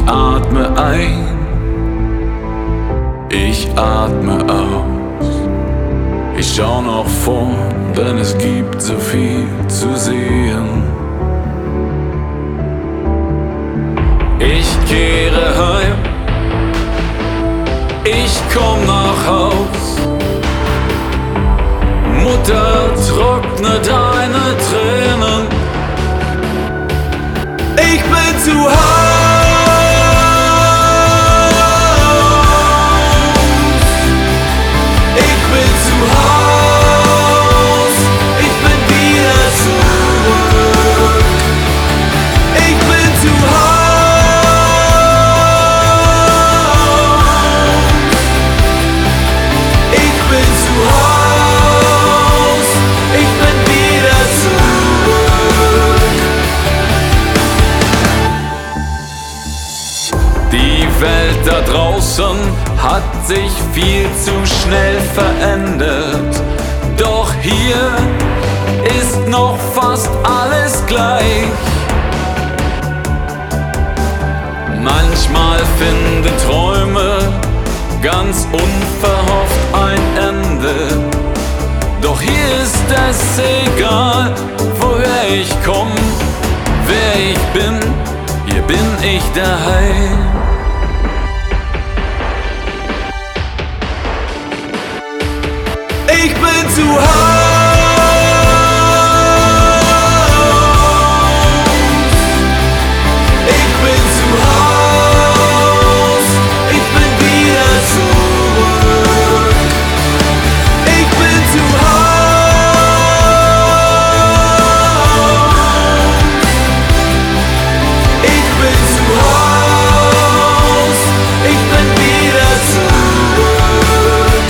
atme ein, ich atme aus. Ich schau nach vorn, denn es gibt so viel zu sehen. Ich kehre heim, ich komm nach Haus. Mutter, trockne deine Tränen. Ich bin zu Haus. Ich bin zu Haus. Ich bin wieder zurück. Ich bin zu Haus. Ich bin zu Haus. Ich bin wieder zurück. Die Welt da draußen hat sich viel zu schnell verändert. Doch hier ist noch fast alles gleich. Manchmal finden Träume ganz unverhofft ein Ende. Doch hier ist es egal, woher ich komm, wer ich bin, hier bin ich daheim. Ich bin zu Haus. Ich bin zu Haus. Ich bin wieder zurück. Ich bin zu Haus. Ich bin zu Haus. Ich bin wieder zurück.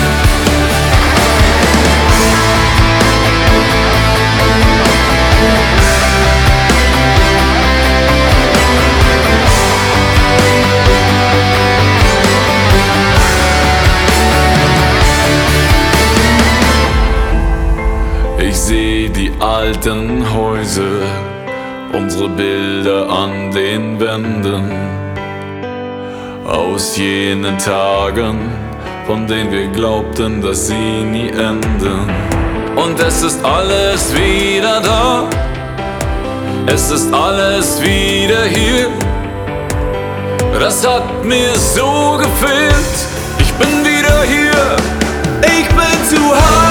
Ich seh die alten Häuser, unsere Bilder an den Wänden, aus jenen Tagen, von denen wir glaubten, dass sie nie enden. Und es ist alles wieder da, es ist alles wieder hier. Das hat mir so gefehlt, ich bin wieder hier. Ich bin zu Hause.